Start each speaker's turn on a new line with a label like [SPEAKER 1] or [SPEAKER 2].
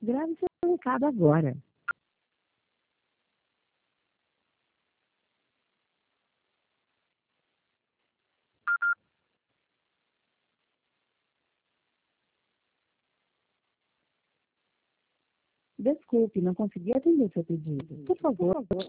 [SPEAKER 1] Grave seu recado agora. Desculpe, não consegui atender seu pedido. Por favor,